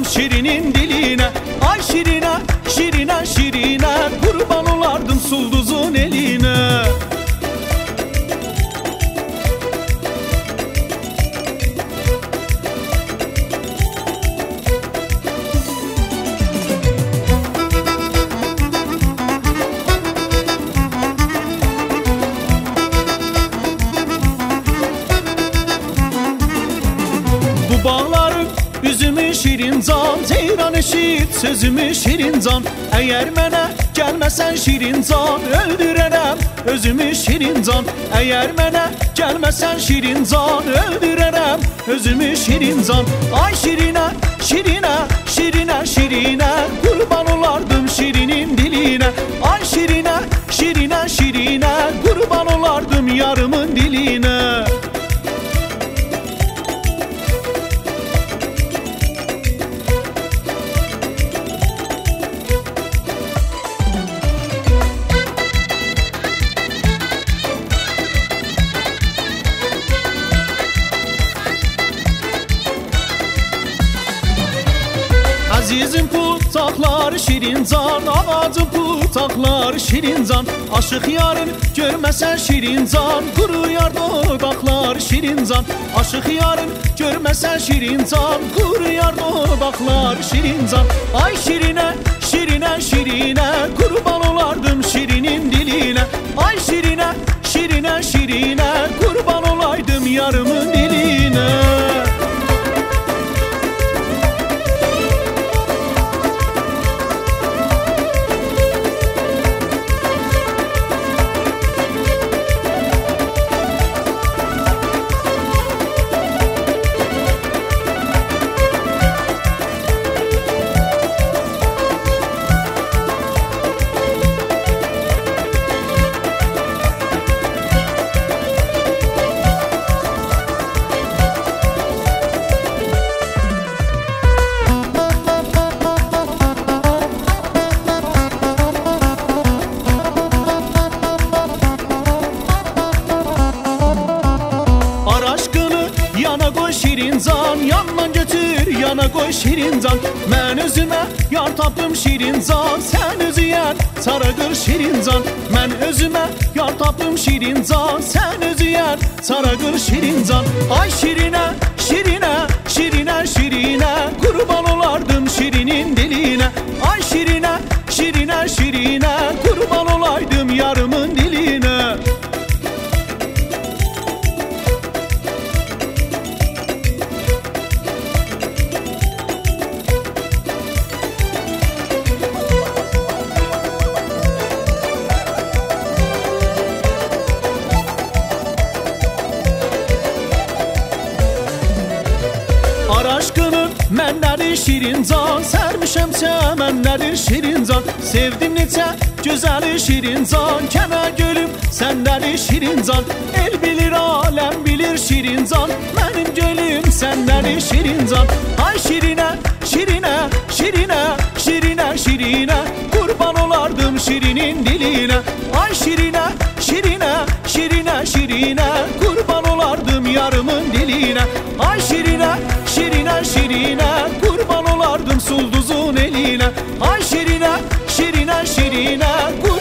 olardım şirinin diline. Ay şirine, şirine, şirine, kurban olardım sulduzun eline. Bu bağların üzümü şirin can, ceyran eşit sözümü şirin can. Eğer mənə gəlməsən şirin can, öldürərəm özümü şirin can. Eğer mənə gəlməsən şirin can, öldürərəm özümü şirin can. Ay şirine, şirine, şirine, şirine, kurban olardım şirinin diline. Ay şirine, şirine, şirine, kurban olardım yarımın diline. Azizim putaklar şirin can, ağacım putaklar şirin can. Aşık yarın görməsən şirin can, quruyar dodaqlar şirin can. Aşık yarın görməsən şirin can, quruyar dodaqlar şirin can. Ay şirine, şirine, şirine, kurban olardım şirinin diline. Ay şirine, şirine, şirine, kurban olaydım yarımın diline. Yana koy şirin can, yandan götür yana koy şirin can. Mən özümə yar tapdım şirin can, sən özüyən saragır şirin can. Mən özümə yar tapdım şirin can, sən özüyən saragır şirin can. Ay şirine, şirine, şirine, şirine, kurban olardım şirinin diline. Ay şirine, şirine, şirine, kurban olaydım yarımın diline. Aşkının mənləri şirin can, sərmişəm çəmənləri şirin can. Sevdim neçə gözəli şirin can, Kəmə gölüm səndəri şirin can. El bilir, aləm bilir şirin can, mənim gölüm səndəri şirin can. Ay şirine, şirine, şirine, şirine, şirine, kurban olardım şirinin diline. Ay şirine, şirine, şirine, şirine, kurban olardım yarımın diline. Ay şirine, şirine, şirine, kurban olardım sulduzun eline. Ay şirine, şirine, şirine,